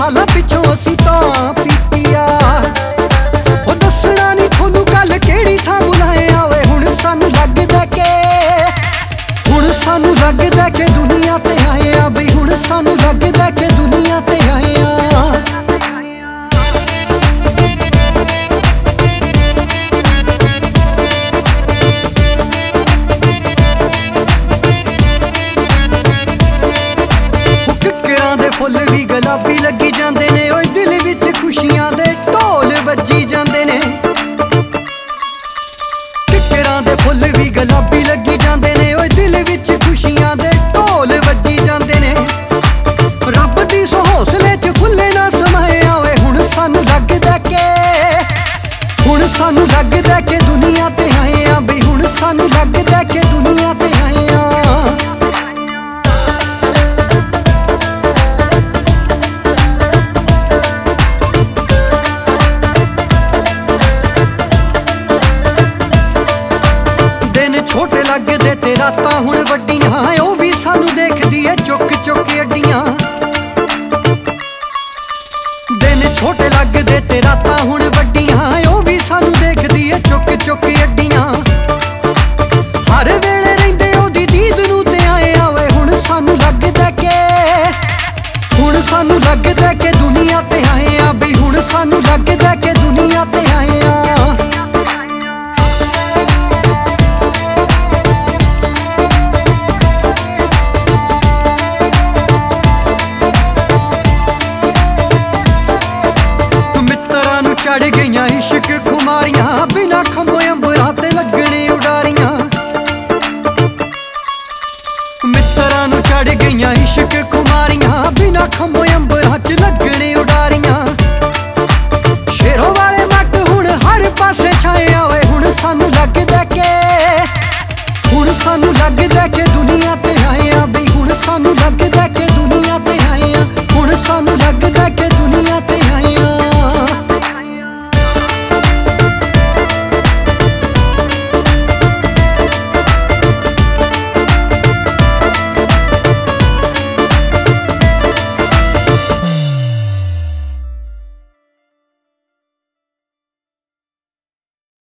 सालां पिछों असीं तां पीती आ। ओ दसना नहीं थोनू गल केड़ी थां बुलाए आवे। हुण सानू लगदा के दुनिया ते आए आ बई। हुण सानू लगदा के दुनिया ते आए आ। फुल भी गुलाबी लगी जांदे ने ओए दिल विच खुशियां दे ढोल वजी जांदे ने। किकरां दे फुल भी गुलाबी लगी जांदे ने ओए दिल विच खुशियां दे ढोल वजी जांदे ने। रब दी सो हौसले च फुल्ले ना समाए आवे। हुण सानू लगदा के दुनिया ते आए आ बई। हुण सानू लगदा के दुनिया ते आए आ। छोटे लगदे ते रातां हुण वड्डियां ओ भी सानू देखदी ऐ चुक चुक अड्डियां। दिन छोटे लगदे ते रातां हुण वड्डियां ओ भी सानू देखदी ऐ चुक चुक अड्डियां। हर वेले रहिंदे ओदी दीद नूं ते आए आवे। हुण सानू लगदा के दुनिया ते आए आ बई। हुण सानू लगदा के दुनिया ते आए आ। चढ़ गईयां इश्क खुमारियां बिना खंभों अंबरां ते लगणे उडारियां। मित्तरां नूं चढ़ गईयां इश्क खुमारियां बिना खंभों अंबरां च लगणे उडारियां। शेरों वाले मट हुण हर पासे छाए आवे। हुण सानू लगदा के